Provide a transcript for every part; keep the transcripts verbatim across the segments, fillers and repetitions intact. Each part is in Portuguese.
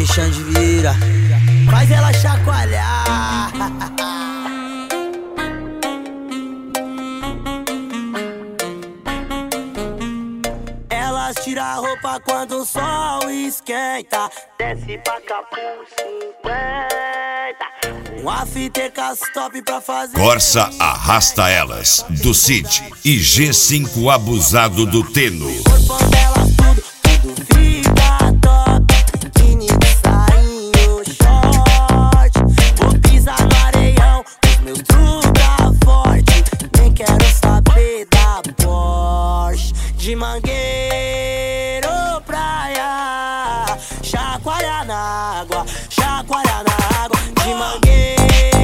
D J Xande Vieira, faz ela chacoalhar. Elas tiram a roupa quando o sol esquenta, desce pra Capu cinquenta. Um after top pra fazer. Corsa Arrasta Elas, do Cid e G cinco Abusado do Teno. Corpão delas tudo, tudo fica top. Mini de sainho, short. Vou pisar no areião, os meus truta forte. Nem quero saber da Porsche. De Mangueiro praia, chacoalha na água, chacoalha na água. De Mangueiro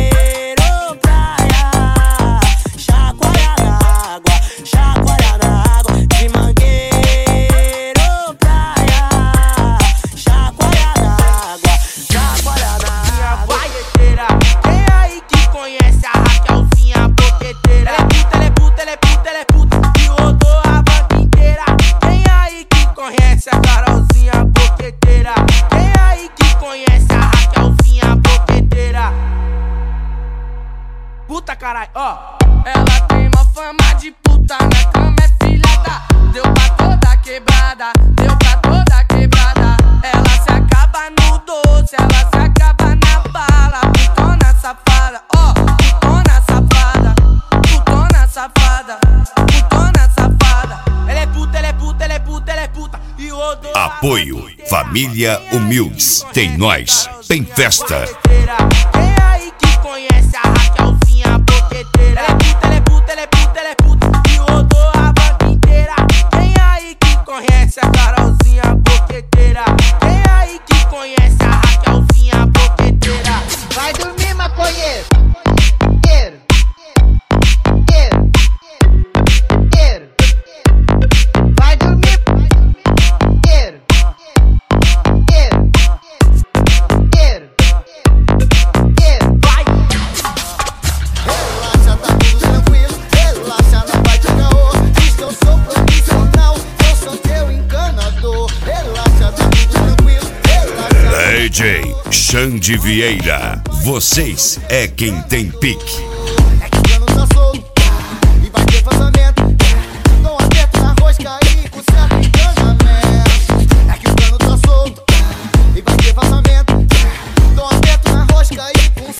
puta, carai, ó. Ela tem uma fama de puta, na cama é filhada. Deu pra toda quebrada, deu pra toda quebrada. Ela se acaba no doce, ela se acaba na bala. Putona safada, ó, putona safada, putona safada, putona safada. Ela é puta, ela é puta, ela é puta, ela é puta. E rodou. Apoio Família Humildes. Tem nós, tem festa. Quem aí que conhece a Raquelzinha boqueteira? Ela é puta, ela é puta, ela é puta, ela é puta. E rodou a banca inteira. Quem aí que conhece a Carolzinha boqueteira? Quem aí que conhece a Raquelzinha boqueteira? Vai dormir, maconheiro. Queiro. Queiro. Queiro. Vai dormir. Queiro. Queiro. Queiro. Queiro. Vai! Relaxa, tá tudo tranquilo. Relaxa, não vai te caô. Diz que eu sou profissional, eu sou teu encanador. Relaxa, tá tudo tranquilo. Relaxa. D J Xande Vieira, vocês é quem tem pique.